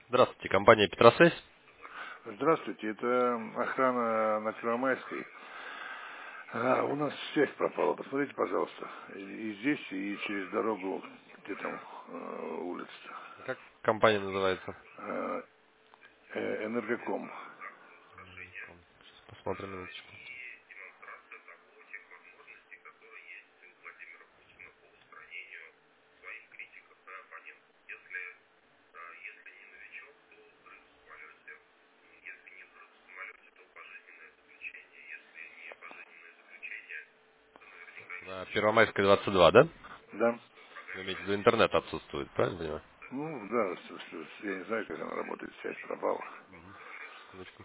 Здравствуйте, компания Петросвязь. Здравствуйте, это охрана на Первомайской. У нас связь пропала. Посмотрите, пожалуйста. И здесь, и через дорогу, где там улица. Как компания называется? Э, Энергоком. Сейчас посмотрим минуточку. На Первомайская 22, да? Да? Вы имеете в виду, интернет отсутствует, правильно понимаю? Ну, да, я не знаю, как она работает, связь пропала. Секундочку.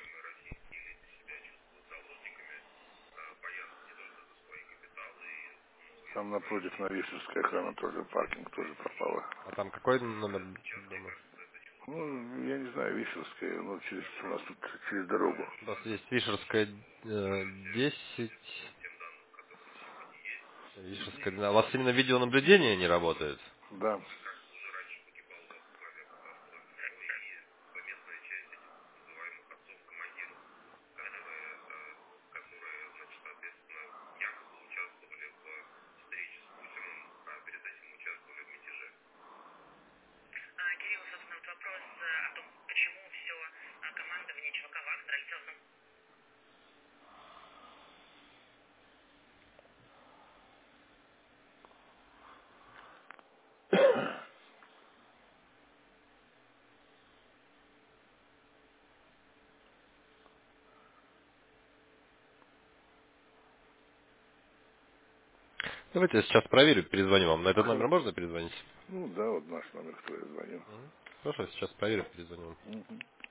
Там напротив на Вишерской охрана тоже, паркинг тоже пропала. А там какой номер дома? Ну, я не знаю, Вишерская, ну, у нас тут через дорогу. У нас есть Вишерская 10. Вишерская 12. У вас именно видеонаблюдение не работает? Да. Давайте я сейчас проверю, перезвоню вам. На этот номер Хо- можно перезвонить? Ну, да, вот наш номер, кто я звоню. Хорошо, сейчас проверю, перезвоню вам. Мгм.